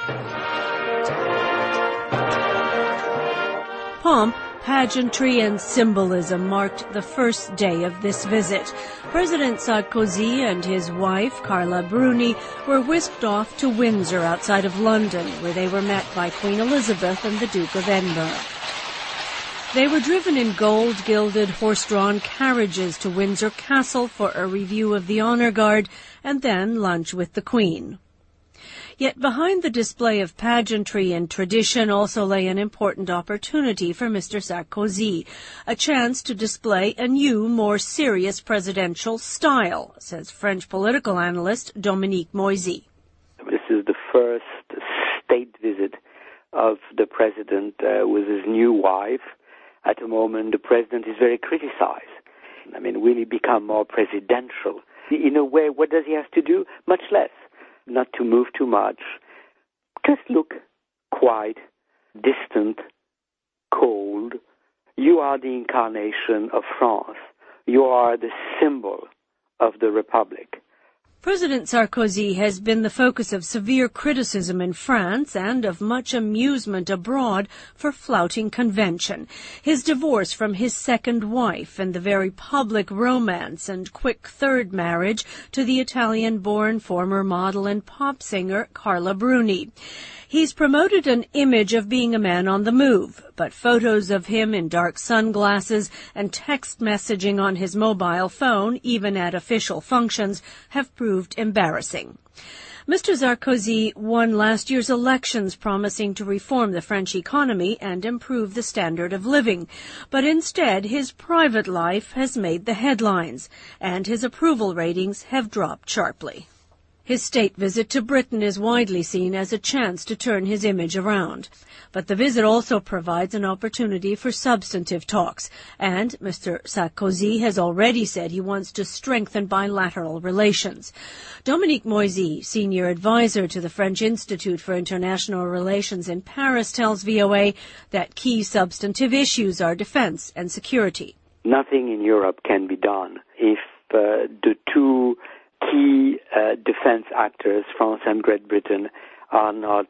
Pomp, pageantry and symbolism marked the first day of this visit. President Sarkozy and his wife, Carla Bruni, were whisked off to Windsor outside of London, where they were met by Queen Elizabeth and the Duke of Edinburgh. They were driven in gold-gilded, horse-drawn carriages to Windsor Castle for a review of the Honour Guard and then lunch with the Queen. Yet behind the display of pageantry and tradition also lay an important opportunity for Mr. Sarkozy, a chance to display a new, more serious presidential style, says French political analyst Dominique Moisy. This is the first state visit of the president with his new wife. At the moment, the president is very criticized. Will he become more presidential? In a way, what does he have to do? Much less. Not to move too much. Just look quiet, distant, cold. You are the incarnation of France. You are the symbol of the Republic. President Sarkozy has been the focus of severe criticism in France and of much amusement abroad for flouting convention. His divorce from his second wife and the very public romance and quick third marriage to the Italian-born former model and pop singer Carla Bruni. He's promoted an image of being a man on the move, but photos of him in dark sunglasses and text messaging on his mobile phone, even at official functions, have proved embarrassing. Mr. Sarkozy won last year's elections promising to reform the French economy and improve the standard of living. But instead, his private life has made the headlines, and his approval ratings have dropped sharply. His state visit to Britain is widely seen as a chance to turn his image around. But the visit also provides an opportunity for substantive talks, and Mr. Sarkozy has already said he wants to strengthen bilateral relations. Dominique Moisy, senior advisor to the French Institute for International Relations in Paris, tells VOA that key substantive issues are defense and security. Nothing in Europe can be done if the two key defense actors, France and Great Britain, are not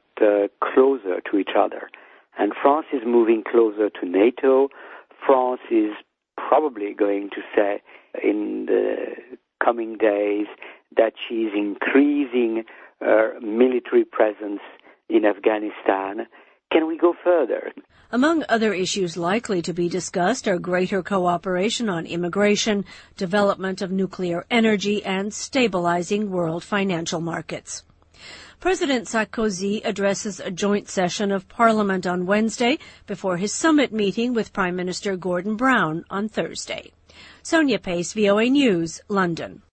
closer to each other. And France is moving closer to NATO. France is probably going to say in the coming days that she is increasing her military presence in Afghanistan. Can we go further? Among other issues likely to be discussed are greater cooperation on immigration, development of nuclear energy, and stabilizing world financial markets. President Sarkozy addresses a joint session of Parliament on Wednesday before his summit meeting with Prime Minister Gordon Brown on Thursday. Sonia Pace, VOA News, London.